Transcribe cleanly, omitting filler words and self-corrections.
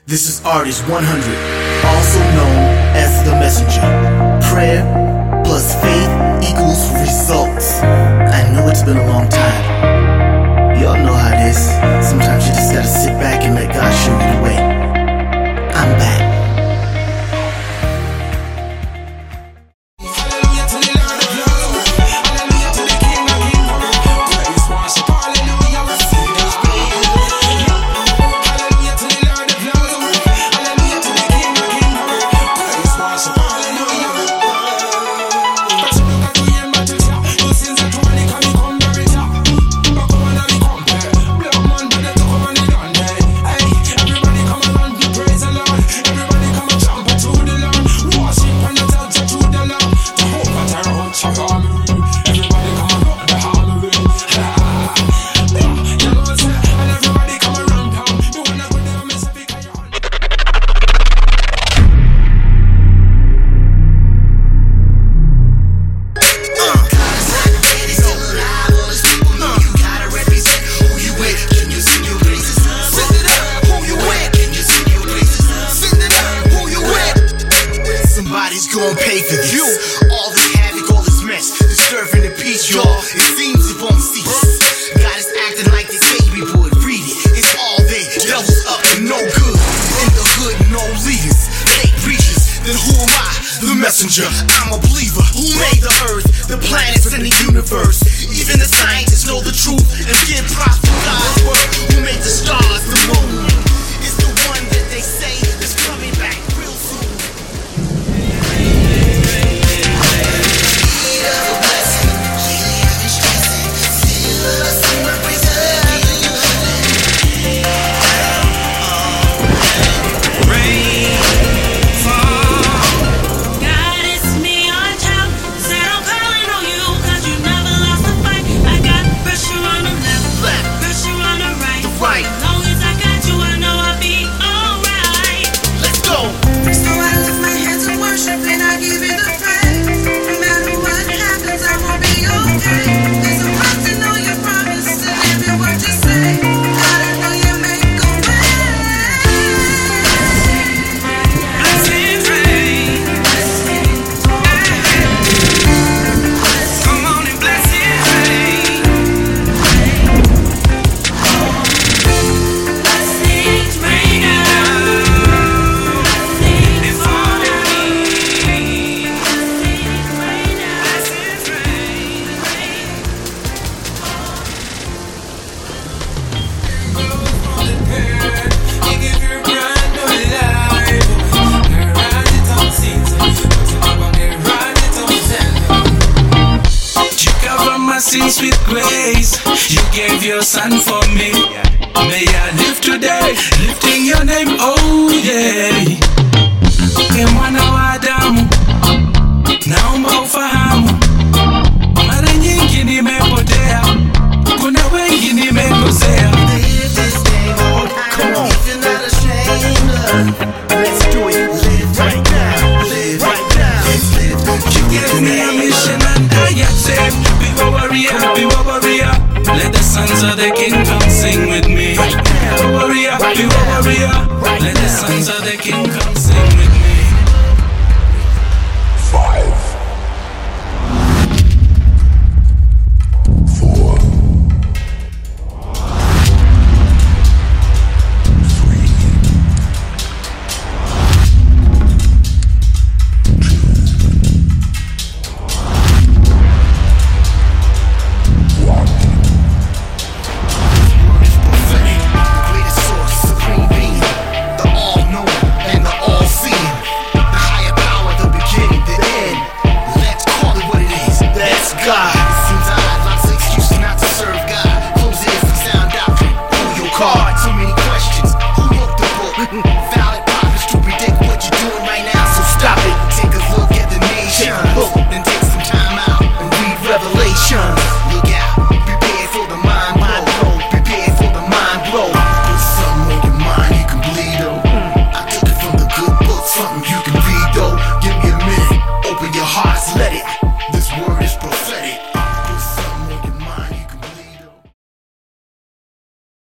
This is Artist 100, also known as The Messenger. Prayer plus faith equals results. I know it's been a long time. Y'all know how it is. Sometimes you just gotta sit back and let God show you the way. I'm back. Gonna pay for this. All this havoc, all this mess, disturbing the peace, y'all. It seems it won't cease. God is acting like this baby boy. Read it, it's all there. Devils up to no good. In the hood, no leaders, fake preachers. Then who am I? The messenger. I'm a believer. Who made the earth, the planets, and the universe? Even the scientists know the truth and give props to God's word. Who made the stars, the moon? It's the one that they say is coming back real soon. Sins with grace, you gave your son for me. May I live today, lifting your name, oh yeah. Mwana wa Adamu, naomba ufahamu, mara nyingi nimepotea, kuna wengi nimekosea. Come on, if you're not ashamed, let's do it. Live right now, live right now. Let's live. You gave me a mission and I am saved. Be a warrior. Let the sons of the kingdom sing with me. Be a warrior. Let the sons of the kingdom sing with me.